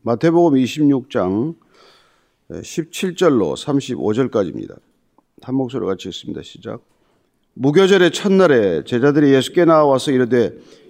마태복음 26장 17절로 35절까지입니다. 한 목소리로 같이 읽습니다. 시작. 무교절의 첫날에 제자들이 예수께 나와서 이르되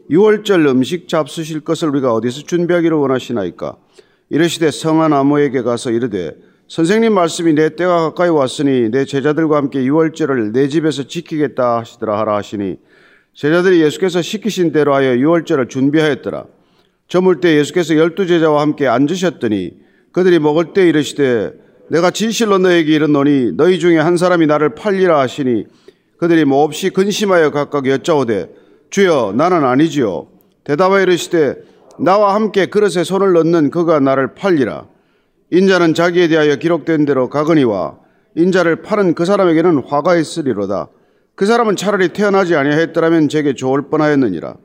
유월절 음식 잡수실 것을 우리가 어디서 준비하기를 원하시나이까? 이르시되 성한 아모에게 가서 이르되 선생님 말씀이 내 때가 가까이 왔으니 내 제자들과 함께 유월절을 내 집에서 지키겠다 하시더라 하라 하시니 제자들이 예수께서 시키신 대로 하여 유월절을 준비하였더라. 저물 때 예수께서 12제자와 함께 앉으셨더니 그들이 먹을 때 이르시되 내가 진실로 너에게 이르노니 너희 중에 한 사람이 나를 팔리라 하시니 그들이 몹시 근심하여 각각 여짜오되 주여 나는 아니지요. 대답하여 이르시되 나와 함께 그릇에 손을 넣는 그가 나를 팔리라. 인자는 자기에 대하여 기록된 대로 가거니와 인자를 파는 그 사람에게는 화가 있으리로다. 그 사람은 차라리 태어나지 아니하였더라면 제게 좋을 뻔하였느니라.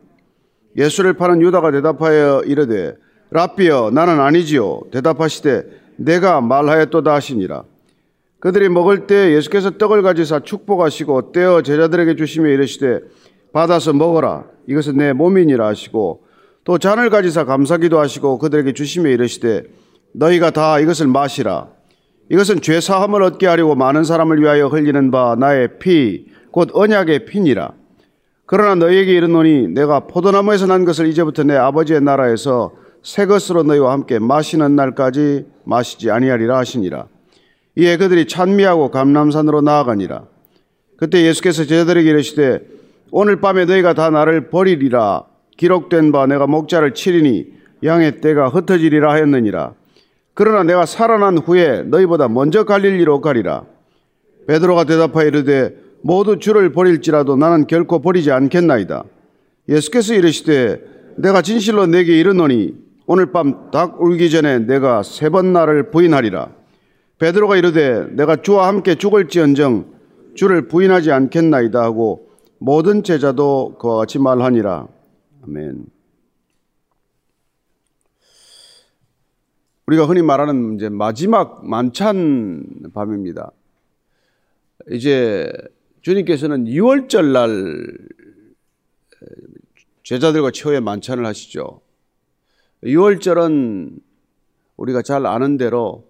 예수를 파는 유다가 대답하여 이르되 랍비여 나는 아니지요. 대답하시되 내가 말하였도다 하시니라. 그들이 먹을 때 예수께서 떡을 가지사 축복하시고 떼어 제자들에게 주시며 이르시되 받아서 먹어라. 이것은 내 몸이니라 하시고 또 잔을 가지사 감사기도 하시고 그들에게 주시며 이르시되 너희가 다 이것을 마시라. 이것은 죄 사함을 얻게 하려고 많은 사람을 위하여 흘리는 바 나의 피 곧 언약의 피니라. 그러나 너희에게 이르노니 내가 포도나무에서 난 것을 이제부터 내 아버지의 나라에서 새 것으로 너희와 함께 마시는 날까지 마시지 아니하리라 하시니라. 이에 그들이 찬미하고 감람산으로 나아가니라. 그때 예수께서 제자들에게 이르시되 오늘 밤에 너희가 다 나를 버리리라. 기록된 바 내가 목자를 치리니 양의 떼가 흩어지리라 하였느니라. 그러나 내가 살아난 후에 너희보다 먼저 갈릴리로 가리라. 베드로가 대답하여 이르되 모두 주를 버릴지라도 나는 결코 버리지 않겠나이다. 예수께서 이르시되 내가 진실로 내게 이르노니 오늘 밤 닭 울기 전에 내가 3번 나를 부인하리라. 베드로가 이르되 내가 주와 함께 죽을지언정 주를 부인하지 않겠나이다 하고 모든 제자도 그와 같이 말하니라. 아멘. 우리가 흔히 말하는 이제 마지막 만찬 밤입니다. 이제 주님께서는 유월절 날 제자들과 최후의 만찬을 하시죠. 유월절은 우리가 잘 아는 대로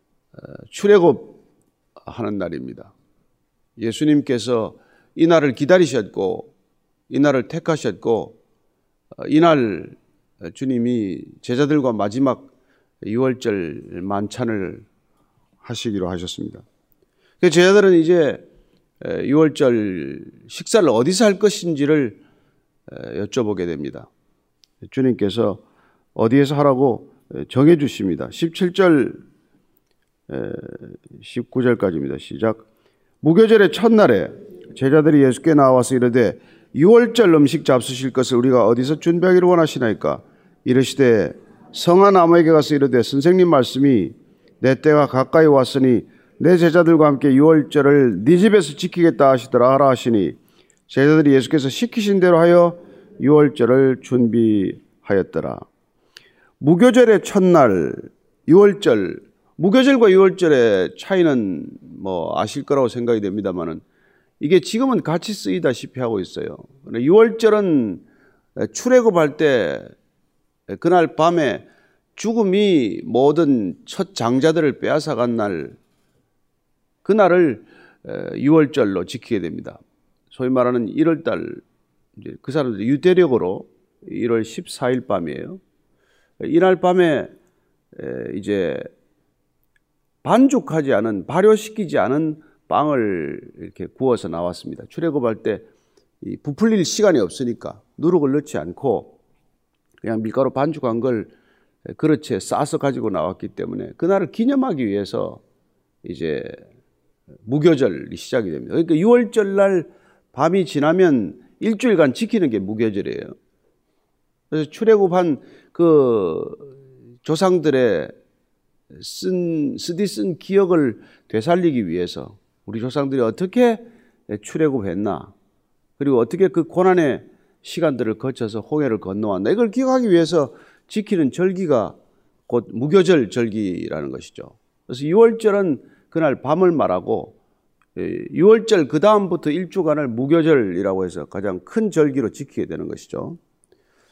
출애굽하는 날입니다. 예수님께서 이 날을 기다리셨고 이 날을 택하셨고 이날 주님이 제자들과 마지막 유월절 만찬을 하시기로 하셨습니다. 제자들은 이제 유월절 식사를 어디서 할 것인지를 여쭤보게 됩니다. 주님께서 어디에서 하라고 정해 주십니다. 17절 19절까지입니다. 시작. 무교절의 첫날에 제자들이 예수께 나와서 이르되 유월절 음식 잡수실 것을 우리가 어디서 준비하기를 원하시나이까? 이르시되 성한 아모에게 가서 이르되 선생님 말씀이 내 때가 가까이 왔으니 내 제자들과 함께 유월절을 네 집에서 지키겠다 하시더라 하라 하시니 제자들이 예수께서 시키신 대로 하여 유월절을 준비하였더라. 무교절의 첫날 유월절, 무교절과 유월절의 차이는 뭐 아실 거라고 생각이 됩니다만은 이게 지금은 같이 쓰이다시피 하고 있어요. 유월절은 출애굽할 때 그날 밤에 죽음이 모든 첫 장자들을 빼앗아간 날, 그날을 유월절로 지키게 됩니다. 소위 말하는 1월달, 그 사람들이 유대력으로 1월 14일 밤이에요. 이날 밤에 이제 반죽하지 않은, 발효시키지 않은 빵을 이렇게 구워서 나왔습니다. 출애굽할 때 부풀릴 시간이 없으니까 누룩을 넣지 않고 그냥 밀가루 반죽한 걸 그릇에 싸서 가지고 나왔기 때문에 그날을 기념하기 위해서 이제 무교절이 시작이 됩니다. 그러니까 6월절 날 밤이 지나면 일주일간 지키는 게 무교절이에요. 그래서 출애굽한 그 조상들의 쓴 기억을 되살리기 위해서 우리 조상들이 어떻게 출애굽했나, 그리고 어떻게 그 고난의 시간들을 거쳐서 홍해를 건너왔나, 이걸 기억하기 위해서 지키는 절기가 곧 무교절 절기라는 것이죠. 그래서 6월절은 그날 밤을 말하고 6월절 그 다음부터 일주간을 무교절이라고 해서 가장 큰 절기로 지키게 되는 것이죠.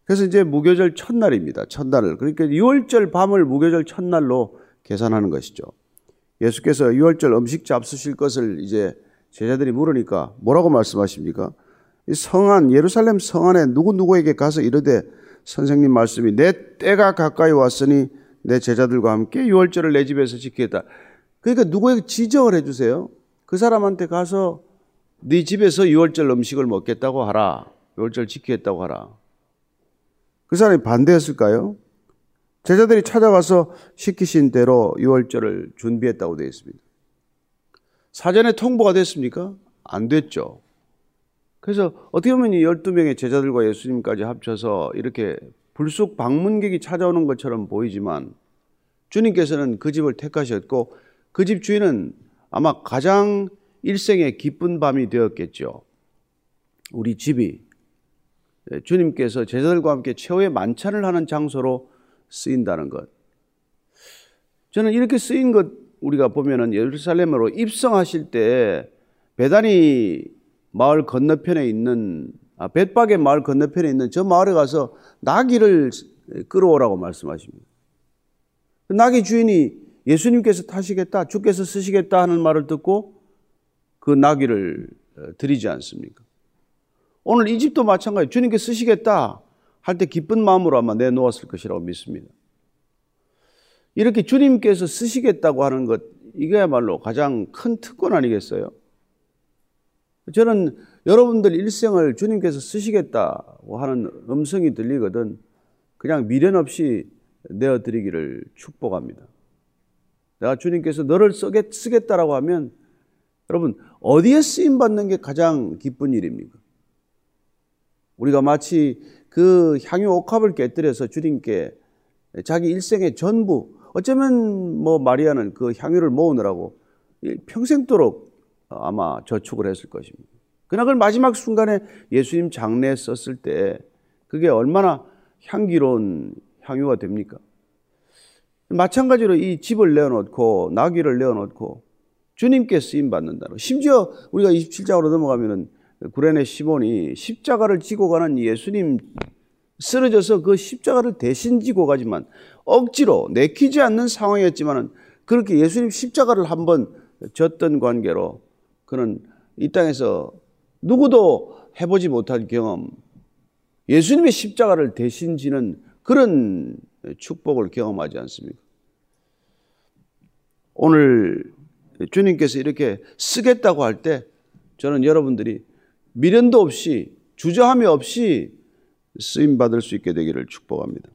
그래서 이제 무교절 첫날입니다. 첫날을. 그러니까 유월절 밤을 무교절 첫날로 계산하는 것이죠. 예수께서 유월절 음식 잡수실 것을 이제 제자들이 물으니까 뭐라고 말씀하십니까? 이 성안, 예루살렘 성안에 누구에게 가서 이르되 선생님 말씀이 내 때가 가까이 왔으니 내 제자들과 함께 유월절을 내 집에서 지키겠다. 그러니까 누구에게 지적을 해주세요. 그 사람한테 가서 네 집에서 유월절 음식을 먹겠다고 하라. 유월절 지키겠다고 하라. 그 사람이 반대했을까요? 제자들이 찾아가서 시키신 대로 유월절을 준비했다고 되어 있습니다. 사전에 통보가 됐습니까? 안 됐죠. 그래서 어떻게 보면 이 12명의 제자들과 예수님까지 합쳐서 이렇게 불쑥 방문객이 찾아오는 것처럼 보이지만 주님께서는 그 집을 택하셨고 그 집 주인은 아마 가장 일생의 기쁜 밤이 되었겠죠. 우리 집이 주님께서 제자들과 함께 최후의 만찬을 하는 장소로 쓰인다는 것. 저는 이렇게 쓰인 것 우리가 보면은 예루살렘으로 입성하실 때 베다니 마을 건너편에 있는 벳박의 마을 건너편에 있는 저 마을에 가서 나귀를 끌어오라고 말씀하십니다. 나귀 주인이 예수님께서 타시겠다, 주께서 쓰시겠다 하는 말을 듣고 그 나귀를 드리지 않습니까? 오늘 이 집도 마찬가지예요. 주님께서 쓰시겠다 할 때 기쁜 마음으로 아마 내놓았을 것이라고 믿습니다. 이렇게 주님께서 쓰시겠다고 하는 것, 이거야말로 가장 큰 특권 아니겠어요? 저는 여러분들 일생을 주님께서 쓰시겠다고 하는 음성이 들리거든 그냥 미련 없이 내어드리기를 축복합니다. 내가 주님께서 너를 쓰겠다라고 하면 여러분 어디에 쓰임받는 게 가장 기쁜 일입니까? 우리가 마치 그 향유 옥합을 깨뜨려서 주님께 자기 일생의 전부, 어쩌면 마리아는 그 향유를 모으느라고 평생도록 아마 저축을 했을 것입니다. 그러나 그걸 마지막 순간에 예수님 장례에 썼을 때 그게 얼마나 향기로운 향유가 됩니까? 마찬가지로 이 집을 내어놓고 나귀를 내어놓고 주님께 쓰임받는다는, 심지어 우리가 27장으로 넘어가면은 구레네 시몬이 십자가를 지고 가는 예수님 쓰러져서 그 십자가를 대신 지고 가지만 억지로 내키지 않는 상황이었지만은 그렇게 예수님 십자가를 한번 졌던 관계로 그는 이 땅에서 누구도 해보지 못한 경험, 예수님의 십자가를 대신 지는 그런 축복을 경험하지 않습니까? 오늘 주님께서 이렇게 쓰겠다고 할 때 저는 여러분들이 미련도 없이 주저함이 없이 쓰임받을 수 있게 되기를 축복합니다.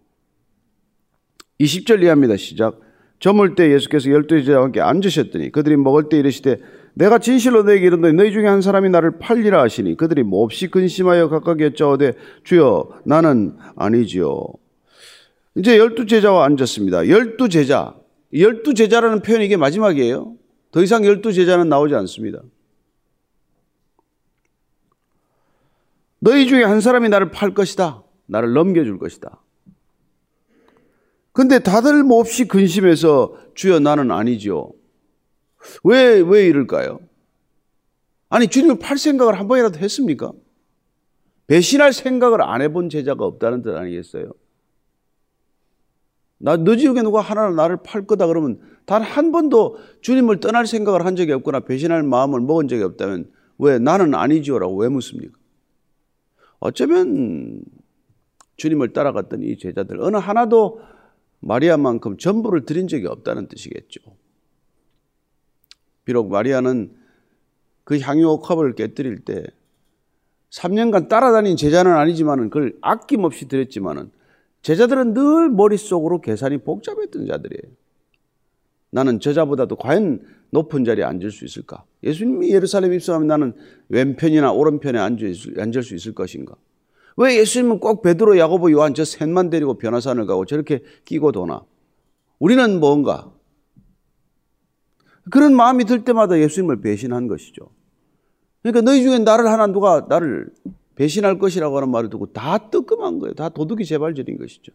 20절 이하입니다. 시작. 저물 때 예수께서 12제자와 함께 앉으셨더니 그들이 먹을 때 이르시되 내가 진실로 너에게 이르노니 너희 중에 한 사람이 나를 팔리라 하시니 그들이 몹시 근심하여 각각 여짜오되 주여 나는 아니지요. 이제 12제자와 앉았습니다. 12제자. 12제자라는 표현이 이게 마지막이에요. 더 이상 12제자는 나오지 않습니다. 너희 중에 한 사람이 나를 팔 것이다. 나를 넘겨줄 것이다. 근데 다들 몹시 근심해서 주여 나는 아니지요. 왜 이럴까요? 아니 주님을 팔 생각을 한 번이라도 했습니까? 배신할 생각을 안 해본 제자가 없다는 뜻 아니겠어요? 너 지역에 누가 하나 나를 팔 거다 그러면 단 한 번도 주님을 떠날 생각을 한 적이 없거나 배신할 마음을 먹은 적이 없다면 왜 나는 아니지요라고 왜 묻습니까? 어쩌면 주님을 따라갔던 이 제자들 어느 하나도 마리아만큼 전부를 드린 적이 없다는 뜻이겠죠. 비록 마리아는 그 향유 옥합을 깨뜨릴 때 3년간 따라다닌 제자는 아니지만은 그걸 아낌없이 드렸지만은 제자들은 늘 머릿속으로 계산이 복잡했던 자들이에요. 나는 저자보다도 과연 높은 자리에 앉을 수 있을까? 예수님이 예루살렘 입성하면 나는 왼편이나 오른편에 앉을 수 있을 것인가? 왜 예수님은 꼭 베드로, 야고보, 요한 저 셋만 데리고 변화산을 가고 저렇게 끼고 도나? 우리는 뭔가? 그런 마음이 들 때마다 예수님을 배신한 것이죠. 그러니까 너희 중에 누가 나를 배신할 것이라고 하는 말을 듣고 다 뜨끔한 거예요. 다 도둑이 재발절인 것이죠.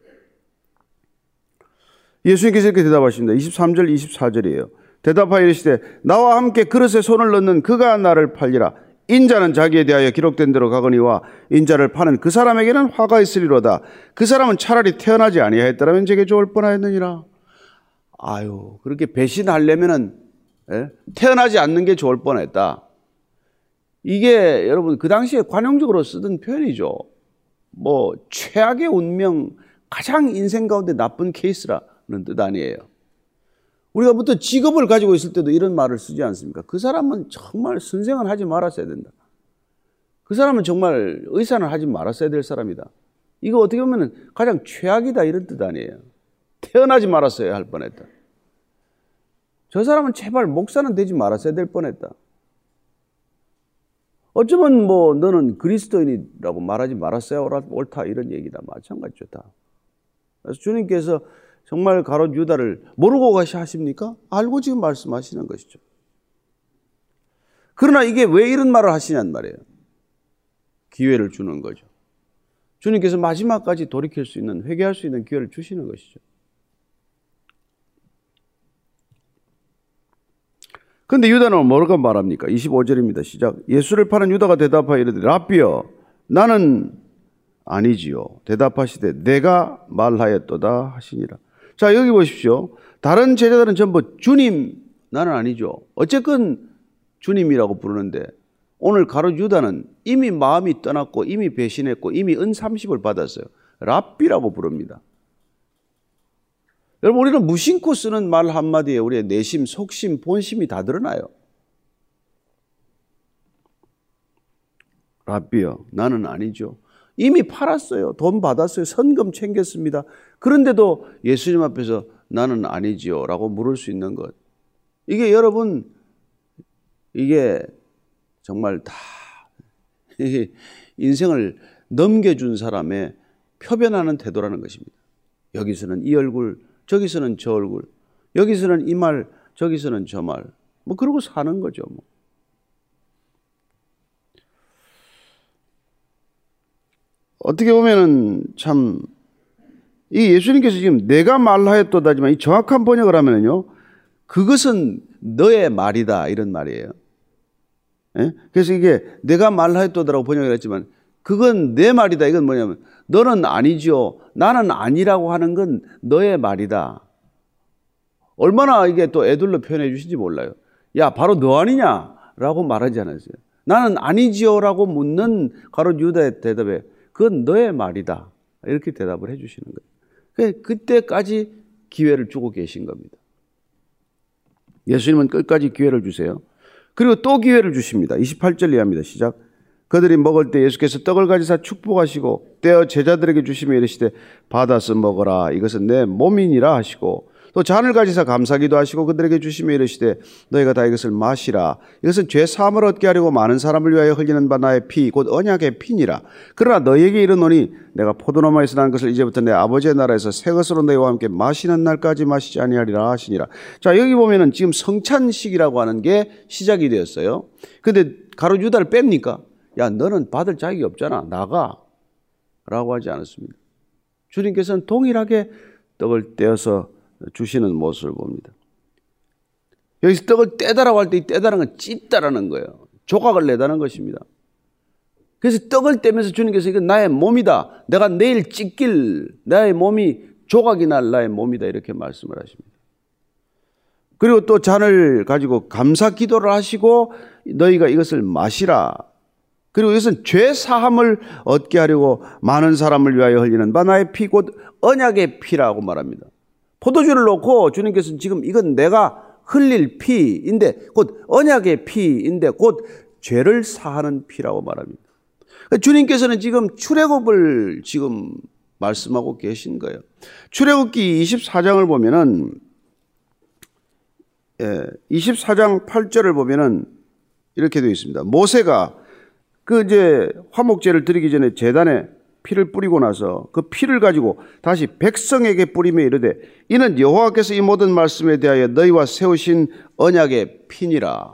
예수님께서 이렇게 대답하십니다. 23절 24절이에요. 대답하여 이르시되 나와 함께 그릇에 손을 넣는 그가 나를 팔리라. 인자는 자기에 대하여 기록된 대로 가거니와 인자를 파는 그 사람에게는 화가 있으리로다. 그 사람은 차라리 태어나지 아니하였더라면 제게 좋을 뻔하였느니라. 아유, 그렇게 배신하려면은 태어나지 않는 게 좋을 뻔했다. 이게 여러분 그 당시에 관용적으로 쓰던 표현이죠. 뭐 최악의 운명, 가장 인생 가운데 나쁜 케이스라는 뜻 아니에요. 우리가 보통 직업을 가지고 있을 때도 이런 말을 쓰지 않습니까? 그 사람은 정말 선생은 하지 말았어야 된다. 그 사람은 정말 의사는 하지 말았어야 될 사람이다. 이거 어떻게 보면 가장 최악이다 이런 뜻 아니에요. 태어나지 말았어야 할 뻔했다. 저 사람은 제발 목사는 되지 말았어야 될 뻔했다. 어쩌면 뭐 너는 그리스도인이라고 말하지 말았어야 옳다 이런 얘기다. 마찬가지죠 다. 그래서 주님께서 정말 가롯 유다를 모르고 하십니까? 알고 지금 말씀하시는 것이죠. 그러나 이게 왜 이런 말을 하시냔 말이에요. 기회를 주는 거죠. 주님께서 마지막까지 돌이킬 수 있는, 회개할 수 있는 기회를 주시는 것이죠. 그런데 유다는 뭐라고 말합니까? 25절입니다. 시작. 예수를 파는 유다가 대답하여 이르되 랍비여 나는 아니지요. 대답하시되 내가 말하였도다 하시니라. 자, 여기 보십시오. 다른 제자들은 전부 주님, 나는 아니죠. 어쨌건 주님이라고 부르는데 오늘 가롯 유다는 이미 마음이 떠났고 이미 배신했고 이미 은30을 받았어요. 랍비라고 부릅니다. 여러분 우리는 무심코 쓰는 말 한마디에 우리의 내심, 속심, 본심이 다 드러나요. 랍비요, 나는 아니죠. 이미 팔았어요. 돈 받았어요. 선금 챙겼습니다. 그런데도 예수님 앞에서 나는 아니지요 라고 물을 수 있는 것. 이게 여러분 이게 정말 다 인생을 넘겨준 사람의 표변하는 태도라는 것입니다. 여기서는 이 얼굴, 저기서는 저 얼굴, 여기서는 이 말, 저기서는 저 말. 뭐 그러고 사는 거죠. 뭐. 어떻게 보면은 참, 이 예수님께서 지금 내가 말하였도다지만 이 정확한 번역을 하면은요, 그것은 너의 말이다 이런 말이에요. 예? 그래서 이게 내가 말하였도다라고 번역을 했지만 그건 내 말이다. 이건 뭐냐면 너는 아니죠. 나는 아니라고 하는 건 너의 말이다. 얼마나 이게 또 애들로 표현해 주신지 몰라요. 야, 바로 너 아니냐라고 말하지 않았어요. 나는 아니지요라고 묻는 가롯 유다의 대답에 그건 너의 말이다. 이렇게 대답을 해 주시는 거예요. 그때까지 기회를 주고 계신 겁니다. 예수님은 끝까지 기회를 주세요. 그리고 또 기회를 주십니다. 28절 이하입니다. 시작. 그들이 먹을 때 예수께서 떡을 가지사 축복하시고 떼어 제자들에게 주시며 이르시되 받아서 먹어라. 이것은 내 몸이니라 하시고 또 잔을 가지사 감사기도 하시고 그들에게 주시며 이르시되 너희가 다 이것을 마시라. 이것은 죄 사함을 얻게 하려고 많은 사람을 위하여 흘리는 바 나의 피 곧 언약의 피니라. 그러나 너희에게 이르노니 내가 포도나무에서 난 것을 이제부터 내 아버지의 나라에서 새 것으로 너희와 함께 마시는 날까지 마시지 아니하리라 하시니라. 자, 여기 보면은 지금 성찬식이라고 하는 게 시작이 되었어요. 근데 가롯 유다를 뺍니까? 야, 너는 받을 자격이 없잖아. 나가. 라고 하지 않았습니다. 주님께서는 동일하게 떡을 떼어서 주시는 모습을 봅니다. 여기서 떡을 떼다라고 할 때 이 떼다라는 건 찢다라는 거예요. 조각을 내다는 것입니다. 그래서 떡을 떼면서 주님께서 이건 나의 몸이다. 내가 내일 찢길 나의 몸이 조각이 날 나의 몸이다. 이렇게 말씀을 하십니다. 그리고 또 잔을 가지고 감사 기도를 하시고 너희가 이것을 마시라. 그리고 이것은 죄 사함을 얻게 하려고 많은 사람을 위하여 흘리는 바 나의 피 곧 언약의 피라고 말합니다. 포도주를 놓고 주님께서는 지금 이건 내가 흘릴 피인데 곧 언약의 피인데 곧 죄를 사하는 피라고 말합니다. 주님께서는 지금 출애굽을 지금 말씀하고 계신 거예요. 출애굽기 24장을 보면은 24장 8절을 보면은 이렇게 되어 있습니다. 모세가 그 이제 화목제를 드리기 전에 제단에 피를 뿌리고 나서 그 피를 가지고 다시 백성에게 뿌리며 이르되 이는 여호와께서 이 모든 말씀에 대하여 너희와 세우신 언약의 피니라.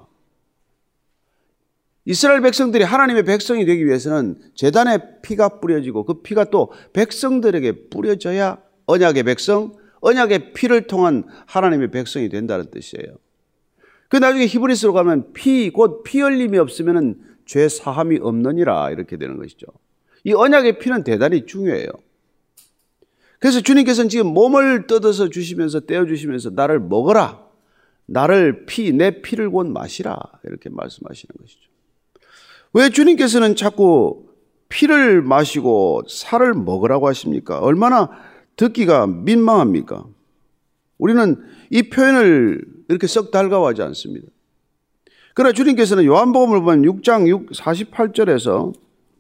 이스라엘 백성들이 하나님의 백성이 되기 위해서는 제단에 피가 뿌려지고 그 피가 또 백성들에게 뿌려져야 언약의 백성, 언약의 피를 통한 하나님의 백성이 된다는 뜻이에요. 그 나중에 히브리서로 가면 피, 곧 피 흘림이 없으면 죄 사함이 없느니라 이렇게 되는 것이죠. 이 언약의 피는 대단히 중요해요. 그래서 주님께서는 지금 몸을 뜯어서 주시면서 떼어주시면서 나를 먹어라. 나를 내 피를 곧 마시라. 이렇게 말씀하시는 것이죠. 왜 주님께서는 자꾸 피를 마시고 살을 먹으라고 하십니까? 얼마나 듣기가 민망합니까? 우리는 이 표현을 이렇게 썩 달가워하지 않습니다. 그러나 주님께서는 요한복음을 보면 6장 48절에서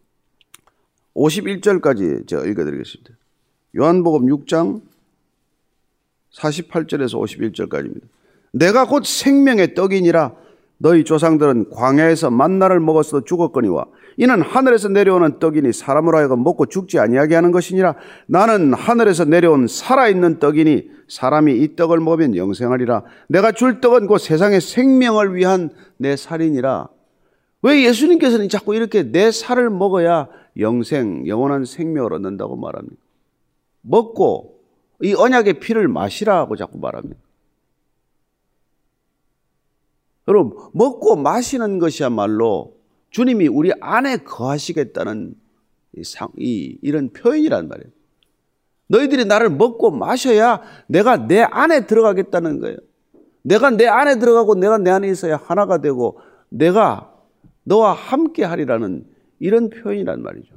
51절까지 제가 읽어드리겠습니다. 요한복음 6장 48절에서 51절까지입니다. 내가 곧 생명의 떡이니라 너희 조상들은 광야에서 만나를 먹었어도 죽었거니와 이는 하늘에서 내려오는 떡이니 사람으로 하여금 먹고 죽지 아니하게 하는 것이니라. 나는 하늘에서 내려온 살아있는 떡이니 사람이 이 떡을 먹으면 영생하리라. 내가 줄 떡은 곧 세상의 생명을 위한 내 살이니라. 왜 예수님께서는 자꾸 이렇게 내 살을 먹어야 영원한 생명을 얻는다고 말합니까? 먹고 이 언약의 피를 마시라고 자꾸 말합니다. 여러분, 먹고 마시는 것이야말로 주님이 우리 안에 거하시겠다는 이런 표현이란 말이에요. 너희들이 나를 먹고 마셔야 내가 내 안에 들어가겠다는 거예요. 내가 내 안에 들어가고 내가 내 안에 있어야 하나가 되고 내가 너와 함께 하리라는 이런 표현이란 말이죠.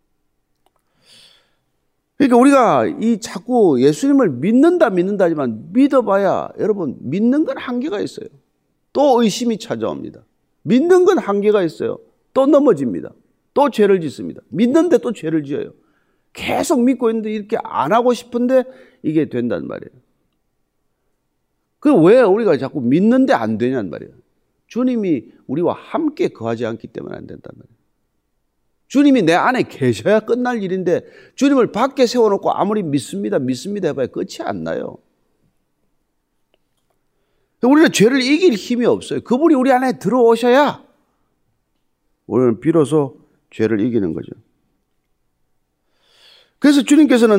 그러니까 우리가 이 자꾸 예수님을 믿는다 하지만 믿어봐야 여러분 믿는 건 한계가 있어요. 또 의심이 찾아옵니다. 믿는 건 한계가 있어요. 또 넘어집니다. 또 죄를 짓습니다. 믿는데 또 죄를 지어요. 계속 믿고 있는데 이렇게 안 하고 싶은데 이게 된단 말이에요. 그 왜 우리가 자꾸 믿는데 안 되냔 말이에요. 주님이 우리와 함께 거하지 않기 때문에 안 된단 말이에요. 주님이 내 안에 계셔야 끝날 일인데 주님을 밖에 세워놓고 아무리 믿습니다 해봐야 끝이 안 나요. 우리는 죄를 이길 힘이 없어요. 그분이 우리 안에 들어오셔야 우리는 비로소 죄를 이기는 거죠. 그래서 주님께서는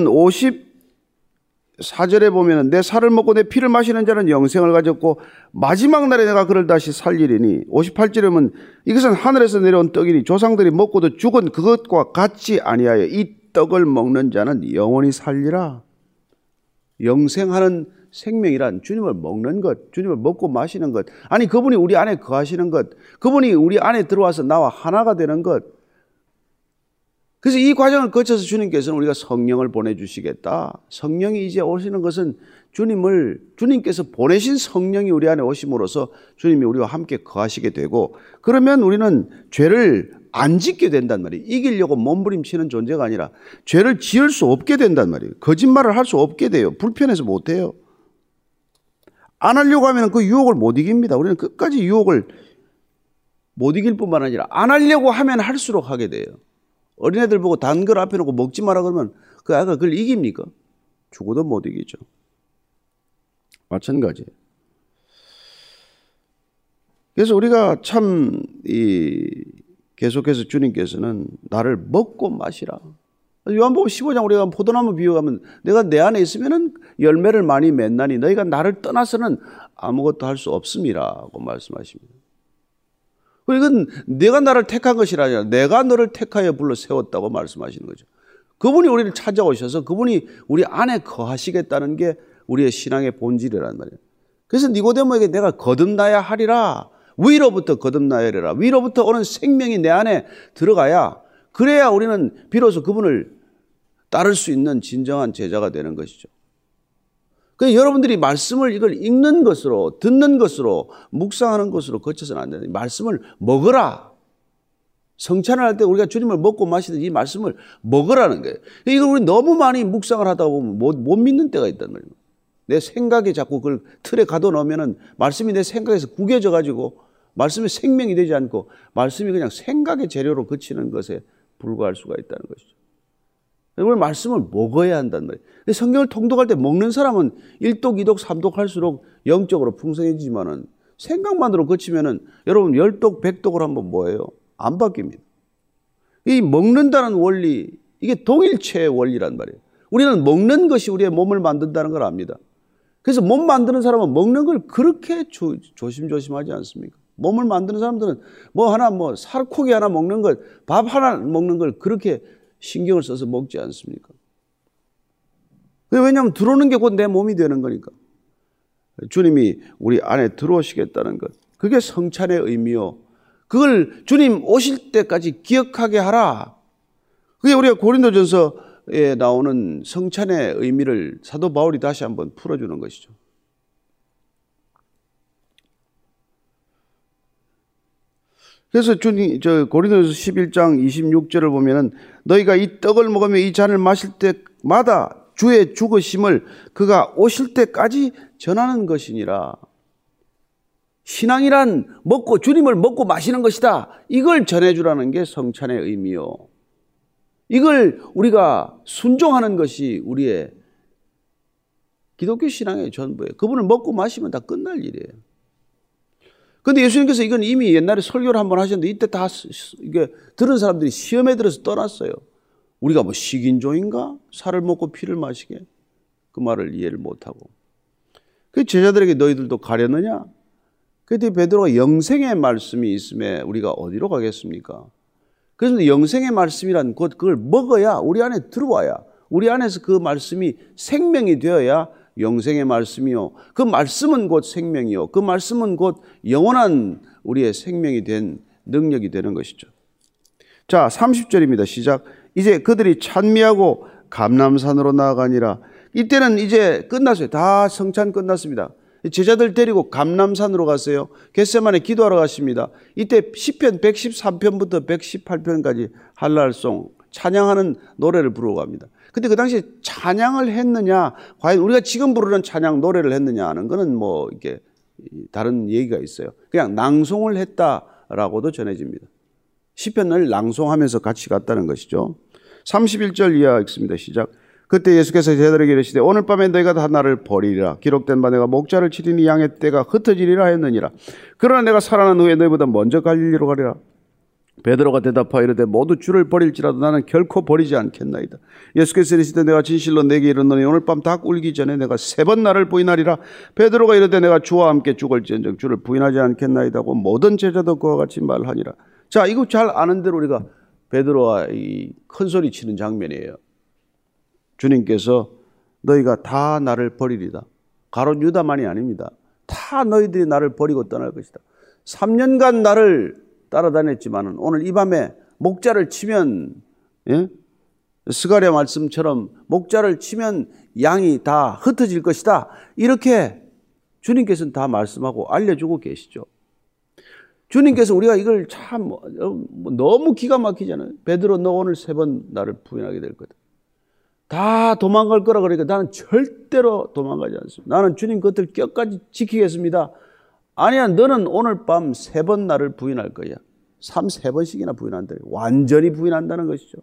54절에 보면 내 살을 먹고 내 피를 마시는 자는 영생을 가졌고 마지막 날에 내가 그를 다시 살리리니 58절에 보면 이것은 하늘에서 내려온 떡이니 조상들이 먹고도 죽은 그것과 같지 아니하여 이 떡을 먹는 자는 영원히 살리라. 영생하는 생명이란 주님을 먹는 것, 주님을 먹고 마시는 것, 아니 그분이 우리 안에 거하시는 것, 그분이 우리 안에 들어와서 나와 하나가 되는 것. 그래서 이 과정을 거쳐서 주님께서는 우리가 성령을 보내주시겠다. 성령이 이제 오시는 것은 주님께서 보내신 성령이 우리 안에 오심으로써 주님이 우리와 함께 거하시게 되고 그러면 우리는 죄를 안 짓게 된단 말이에요. 이기려고 몸부림치는 존재가 아니라 죄를 지을 수 없게 된단 말이에요. 거짓말을 할 수 없게 돼요. 불편해서 못해요. 안 하려고 하면 그 유혹을 못 이깁니다. 우리는 끝까지 유혹을 못 이길 뿐만 아니라 안 하려고 하면 할수록 하게 돼요. 어린애들 보고 단 걸 앞에 놓고 먹지 마라 그러면 그 아이가 그걸 이깁니까? 죽어도 못 이기죠. 마찬가지예요. 그래서 우리가 참 계속해서 주님께서는 나를 먹고 마시라. 요한복음 15장 우리가 포도나무 비유하면 내가 내 안에 있으면 열매를 많이 맺나니 너희가 나를 떠나서는 아무것도 할 수 없음이라고 말씀하십니다. 이건 내가 나를 택한 것이 아니라 내가 너를 택하여 불러 세웠다고 말씀하시는 거죠. 그분이 우리를 찾아오셔서 그분이 우리 안에 거하시겠다는 게 우리의 신앙의 본질이란 말이에요. 그래서 니고데모에게 내가 거듭나야 하리라. 위로부터 거듭나야 하리라. 위로부터 오는 생명이 내 안에 들어가야 그래야 우리는 비로소 그분을 따를 수 있는 진정한 제자가 되는 것이죠. 그래서 여러분들이 말씀을 이걸 읽는 것으로 듣는 것으로 묵상하는 것으로 거쳐서는 안 되는 말씀을 먹으라. 성찬을 할 때 우리가 주님을 먹고 마시듯이 이 말씀을 먹으라는 거예요. 이걸 우리 너무 많이 묵상을 하다 보면 못 믿는 때가 있단 말이에요. 내 생각에 자꾸 그걸 틀에 가둬놓으면 말씀이 내 생각에서 구겨져 가지고 말씀이 생명이 되지 않고 말씀이 그냥 생각의 재료로 그치는 것에 불과할 수가 있다는 것이죠. 우리 말씀을 먹어야 한단 말이에요. 성경을 통독할 때 먹는 사람은 1독, 2독, 3독 할수록 영적으로 풍성해지지만은 생각만으로 그치면은 여러분 10독, 100독을 한번 뭐예요? 안 바뀝니다. 이 먹는다는 원리, 이게 동일체의 원리란 말이에요. 우리는 먹는 것이 우리의 몸을 만든다는 걸 압니다. 그래서 몸 만드는 사람은 먹는 걸 그렇게 조심조심하지 않습니까? 몸을 만드는 사람들은 뭐 하나 뭐 살코기 하나 먹는 것, 밥 하나 먹는 걸 그렇게 신경을 써서 먹지 않습니까? 왜냐하면 들어오는 게 곧 내 몸이 되는 거니까. 주님이 우리 안에 들어오시겠다는 것. 그게 성찬의 의미요. 그걸 주님 오실 때까지 기억하게 하라. 그게 우리가 고린도전서에 나오는 성찬의 의미를 사도 바울이 다시 한번 풀어주는 것이죠. 그래서 주님, 고린도전서 11장 26절을 보면은 너희가 이 떡을 먹으며 이 잔을 마실 때마다 주의 죽으심을 그가 오실 때까지 전하는 것이니라. 신앙이란 주님을 먹고 마시는 것이다. 이걸 전해주라는 게 성찬의 의미요. 이걸 우리가 순종하는 것이 우리의 기독교 신앙의 전부예요. 그분을 먹고 마시면 다 끝날 일이에요. 그런데 예수님께서 이건 이미 옛날에 설교를 한번 하셨는데 이때 다 이게 들은 사람들이 시험에 들어서 떠났어요. 우리가 뭐 식인종인가? 살을 먹고 피를 마시게? 그 말을 이해를 못하고. 그 제자들에게 너희들도 가려느냐? 그때 베드로가 영생의 말씀이 있음에 우리가 어디로 가겠습니까? 그래서 영생의 말씀이란 곧 그걸 먹어야 우리 안에 들어와야 우리 안에서 그 말씀이 생명이 되어야 영생의 말씀이요. 그 말씀은 곧 생명이요. 그 말씀은 곧 영원한 우리의 생명이 된 능력이 되는 것이죠. 자, 30절입니다. 시작. 이제 그들이 찬미하고 감람산으로 나아가니라. 이때는 이제 끝났어요. 다 성찬 끝났습니다. 제자들 데리고 감람산으로 갔어요. 겟세마네 기도하러 갔습니다. 이때 시편 113편부터 118편까지 할랄송 찬양하는 노래를 부르고 갑니다. 근데 그 당시에 찬양을 했느냐, 과연 우리가 지금 부르는 찬양 노래를 했느냐 하는 거는 뭐 이렇게 다른 얘기가 있어요. 그냥 낭송을 했다라고도 전해집니다. 시편을 낭송하면서 같이 갔다는 것이죠. 31절 이하 읽습니다. 시작. 그때 예수께서 제자들에게 이르시되 오늘 밤에 너희가 다 나를 버리리라. 기록된 바 내가 목자를 치리니 양의 떼가 흩어지리라 했느니라. 그러나 내가 살아난 후에 너희보다 먼저 갈릴리로 가리라. 베드로가 대답하여 이르되 모두 주를 버릴지라도 나는 결코 버리지 않겠나이다. 예수께서 이르시되 내가 진실로 내게 이르노니 오늘 밤 닭 울기 전에 내가 3번 나를 부인하리라. 베드로가 이르되 내가 주와 함께 죽을지언정 주를 부인하지 않겠나이다고 모든 제자도 그와 같이 말하니라. 자, 이거 잘 아는 대로 우리가 베드로와 이 큰 소리 치는 장면이에요. 주님께서 너희가 다 나를 버리리다. 가롯 유다만이 아닙니다. 다 너희들이 나를 버리고 떠날 것이다. 3년간 나를 따라다녔지만 오늘 이 밤에 목자를 치면, 스가랴 말씀처럼 목자를 치면 양이 다 흩어질 것이다. 이렇게 주님께서는 다 말씀하고 알려주고 계시죠. 주님께서 우리가 이걸 참 너무 기가 막히잖아요. 베드로 너 오늘 3번 나를 부인하게 될 거다. 다 도망갈 거라 그러니까 나는 절대로 도망가지 않습니다. 나는 주님 것들 끝까지 지키겠습니다. 아니야, 너는 오늘 밤 3번 나를 부인할 거야. 3번씩이나 부인한다. 완전히 부인한다는 것이죠.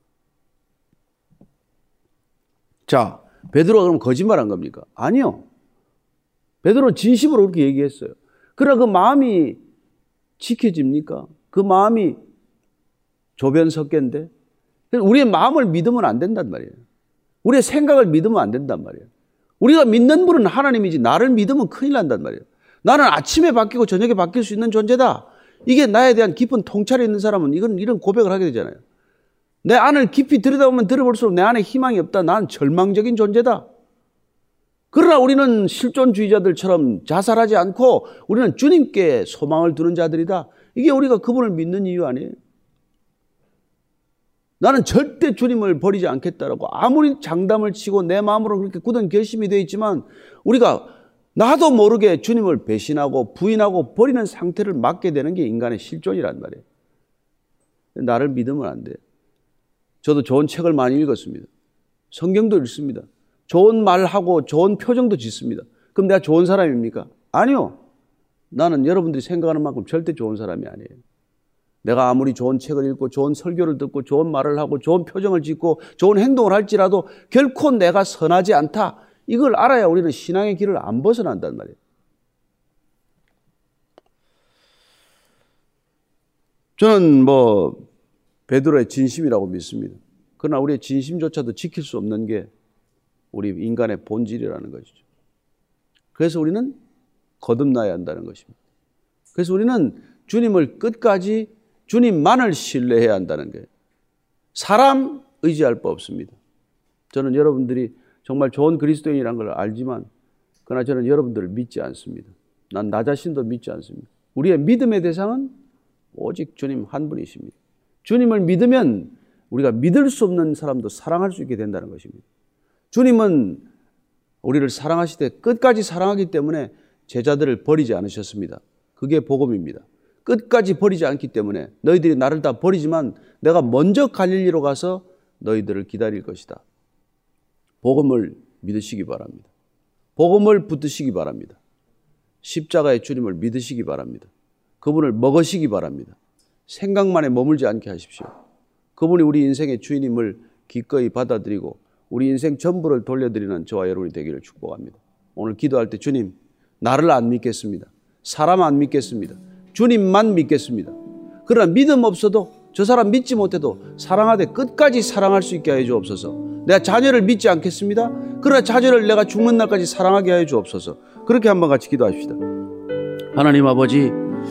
자, 베드로가 그럼 거짓말한 겁니까? 아니요. 베드로는 진심으로 그렇게 얘기했어요. 그러나 그 마음이 지켜집니까? 그 마음이 조변석계인데 우리의 마음을 믿으면 안 된단 말이에요. 우리의 생각을 믿으면 안 된단 말이에요. 우리가 믿는 분은 하나님이지 나를 믿으면 큰일 난단 말이에요. 나는 아침에 바뀌고 저녁에 바뀔 수 있는 존재다. 이게 나에 대한 깊은 통찰이 있는 사람은 이런 고백을 하게 되잖아요. 내 안을 깊이 들여다보면 들어볼수록 내 안에 희망이 없다. 나는 절망적인 존재다. 그러나 우리는 실존주의자들처럼 자살하지 않고 우리는 주님께 소망을 두는 자들이다. 이게 우리가 그분을 믿는 이유 아니에요. 나는 절대 주님을 버리지 않겠다라고 아무리 장담을 치고 내 마음으로 그렇게 굳은 결심이 되어 있지만 우리가 나도 모르게 주님을 배신하고 부인하고 버리는 상태를 맞게 되는 게 인간의 실존이란 말이에요. 나를 믿으면 안 돼요. 저도 좋은 책을 많이 읽었습니다. 성경도 읽습니다. 좋은 말하고 좋은 표정도 짓습니다. 그럼 내가 좋은 사람입니까? 아니요. 나는 여러분들이 생각하는 만큼 절대 좋은 사람이 아니에요. 내가 아무리 좋은 책을 읽고 좋은 설교를 듣고 좋은 말을 하고 좋은 표정을 짓고 좋은 행동을 할지라도 결코 내가 선하지 않다. 이걸 알아야 우리는 신앙의 길을 안 벗어난단 말이에요. 저는 베드로의 진심이라고 믿습니다. 그러나 우리의 진심조차도 지킬 수 없는 게 우리 인간의 본질이라는 것이죠. 그래서 우리는 거듭나야 한다는 것입니다. 그래서 우리는 주님을 끝까지 주님만을 신뢰해야 한다는 거예요. 사람 의지할 바 없습니다. 저는 여러분들이 정말 좋은 그리스도인이라는 걸 알지만 그러나 저는 여러분들을 믿지 않습니다. 난 나 자신도 믿지 않습니다. 우리의 믿음의 대상은 오직 주님 한 분이십니다. 주님을 믿으면 우리가 믿을 수 없는 사람도 사랑할 수 있게 된다는 것입니다. 주님은 우리를 사랑하시되 끝까지 사랑하기 때문에 제자들을 버리지 않으셨습니다. 그게 복음입니다. 끝까지 버리지 않기 때문에 너희들이 나를 다 버리지만 내가 먼저 갈릴리로 가서 너희들을 기다릴 것이다. 복음을 믿으시기 바랍니다. 복음을 붙드시기 바랍니다. 십자가의 주님을 믿으시기 바랍니다. 그분을 먹으시기 바랍니다. 생각만에 머물지 않게 하십시오. 그분이 우리 인생의 주인임을 기꺼이 받아들이고 우리 인생 전부를 돌려드리는 저와 여러분이 되기를 축복합니다. 오늘 기도할 때 주님, 나를 안 믿겠습니다. 사람 안 믿겠습니다. 주님만 믿겠습니다. 그러나 믿음 없어도 저 사람 믿지 못해도 사랑하되 끝까지 사랑할 수 있게 하여 주옵소서. 내가 자녀를 믿지 않겠습니다. 그러나 자녀를 내가 죽는 날까지 사랑하게 하여 주옵소서. 그렇게 한번 같이 기도합시다. 하나님 아버지,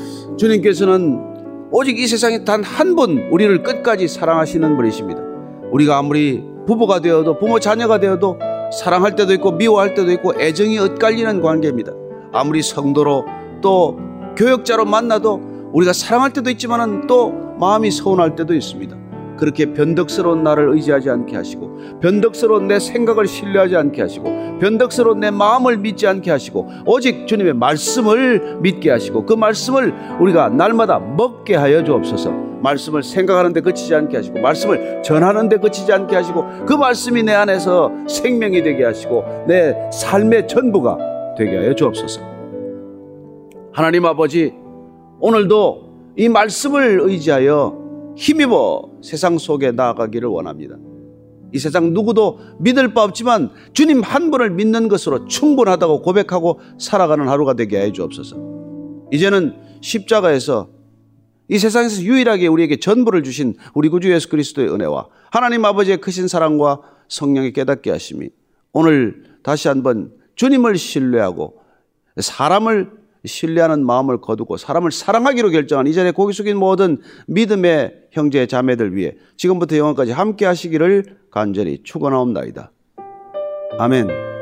주님께서는 오직 이 세상에 단 한 분 우리를 끝까지 사랑하시는 분이십니다. 우리가 아무리 부부가 되어도 부모 자녀가 되어도 사랑할 때도 있고 미워할 때도 있고 애정이 엇갈리는 관계입니다. 아무리 성도로 또 교역자로 만나도 우리가 사랑할 때도 있지만 또 마음이 서운할 때도 있습니다. 그렇게 변덕스러운 나를 의지하지 않게 하시고 변덕스러운 내 생각을 신뢰하지 않게 하시고 변덕스러운 내 마음을 믿지 않게 하시고 오직 주님의 말씀을 믿게 하시고 그 말씀을 우리가 날마다 먹게 하여 주옵소서. 말씀을 생각하는 데 그치지 않게 하시고 말씀을 전하는 데 그치지 않게 하시고 그 말씀이 내 안에서 생명이 되게 하시고 내 삶의 전부가 되게 하여 주옵소서. 하나님 아버지, 오늘도 이 말씀을 의지하여 힘입어 세상 속에 나아가기를 원합니다. 이 세상 누구도 믿을 바 없지만 주님 한 분을 믿는 것으로 충분하다고 고백하고 살아가는 하루가 되게 해 주옵소서. 이제는 십자가에서 이 세상에서 유일하게 우리에게 전부를 주신 우리 구주 예수 그리스도의 은혜와 하나님 아버지의 크신 사랑과 성령의 깨닫게 하심이 오늘 다시 한번 주님을 신뢰하고 사람을 신뢰하는 마음을 거두고 사람을 사랑하기로 결정한 이전에 고개 숙인 모든 믿음의 형제 자매들 위해 지금부터 영원까지 함께 하시기를 간절히 축원하옵나이다. 아멘.